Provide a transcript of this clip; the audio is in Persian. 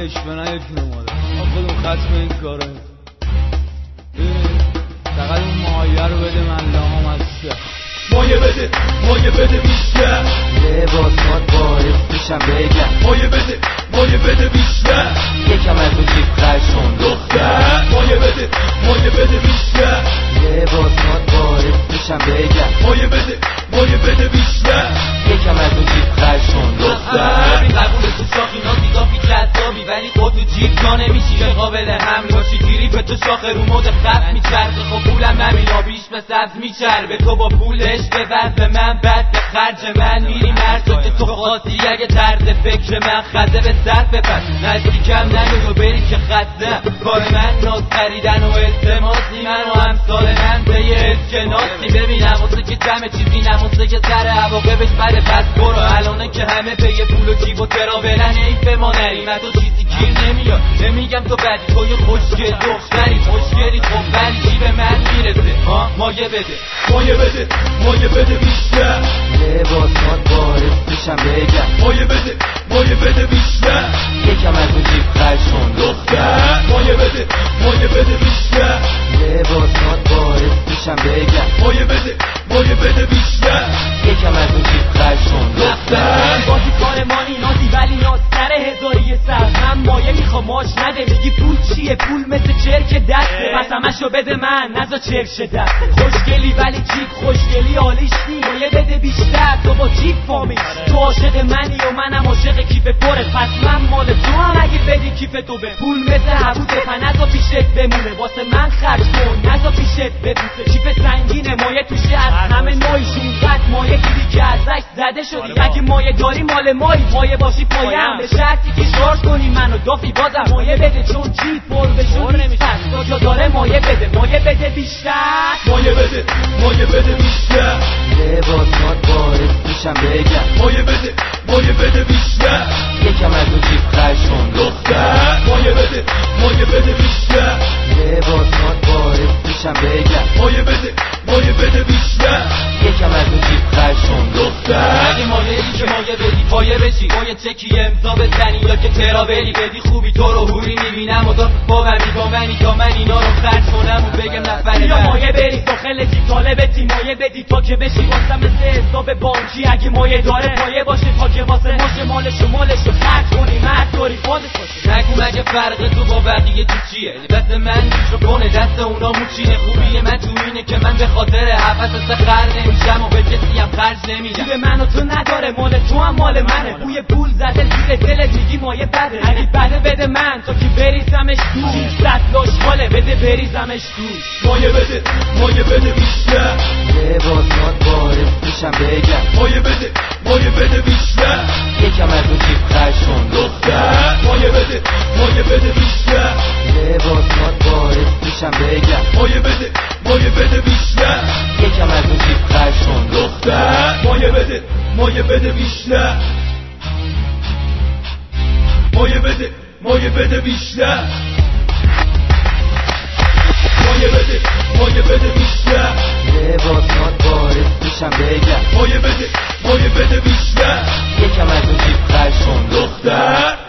اشوه نه یک نماده خودم ختم این کاره فقط اون مایه رو بده من لام هسته مایه بده بیشتر لباسات باعث میشم بگم مایه بده بیشتر یکم از اون جیب خرشون دختر مایه بده بیشتر لباسات باعث میشم بگم مایه بده بیشتر یکم از اون جیب خرشون دختر قبول تو شاخی نازی جذابی ولی خود تو جیب جا نمیشی که قابل حمل باشی گیری به تو شاخه رو مد خط میچرخه خب پولم همین آبیش به سبز میچربه تو با پولش ببر به من بعد به خرج من میری مرد که تو خاصی اگه طرز فکر من خزه به سر بپس نزدیکم نگو و بری که خزه کار من ناز خریدن و التماسی من و همسال من به یه اسکناسی ببینم واسه که جمع چیزی نموسه که سر عواقبش بده پس برو الانه که همه به یه پول و جیب و ترابلن ایف ما نریم تو چیزی گیر نمیاد نمیگم تو بدی تو یه خوشگل دختری خوشگلی خب ولی چی به من میرسه مایه بده بیشتر لباسات باعث میشم بگم مایه بده بیشتر یکم از اون جیب خرشون دختر مایه بده بیشتر لباسات باعث میشم بگم مایه بده بیشتر یکم از اون جیب خرشون دختر بازی کارمانی نازی ولی ناز سر هزاری سر من مایه میخوام ماش نده میگی پول چیه پول مثل چرک دسته پس همشو بده من نزا چرش دست خوشگلی ولی جیب خوشگلی حالیش نی مایه بده بیشتر تو با جیب فامیل تو عاشق منی و منم عاشق کیف پره پس من مال تو هم اگه بدی کیف تو به پول مثل حبوته نزا پیشت بمونه واسه من خرج کن نزا پیشت ببوسه کیف سنگینه مایه توشه از همه نوعیشون قد مایه گیری که ازش زده شدی اگه مایه داری مال مایه باشی پایم به شرطی که شارژ کنی منو دافی بازم مایه بده چون جیب پر بشون پس تا جا داره مایه بده بیشتر مایه بده بیشتر لباسات باعث میشم بگم مایه بده بیشتر یکم از اون جیب خرشون دختر مایه بده بیشتر لباسات باعث میشم بگم مایه بده بیشتر یکم از اون جیب خرشون دختر اگه مایه‌ای که مایه بدی پایه بشی مایه چکی امضا بزنی یا که ترابلی بدی خوبی تو رو هوری میبینم و با منی تا من اینا رو خرج کنم و بگم نفر یا مایه بری داخل جیب طالبتی مایه بدی تا که بشی واسه مثل حساب بانکی اگه مایه داره پایه باشه تا که واسه ماشه مالشو خرج کنی مرد داری خودت باشه نگو مگه فرق تو با بقیه تو چیه دست من میشو کنه دست اونا موچینه خوبی من تو اینه که من به خاطر حفظ خر نمیشم و به کسی هم خرج نمیدم به من و تو نداره مال تو هم مال منه بوی پول زده زیر دلت میگی مایه بده اگه بده بده من تا که بریزمش توش صد لاش بده بریزمش توش مایه بده بیشتر لباسات باعث میشم بگم مایه بده بیشتر یکم از اون جیب خرشون دختر مایه بده بیشتر لباسات باعث میشم بگم مایه بده بیشتر یکم از اون جیب خرشون دختر مایه بده بیشتر مایه بده بیشتر مایه بده بیشتر لباسات باعث میشم بگم مایه بده بیشتر یکم از اون جیب خرشون دختر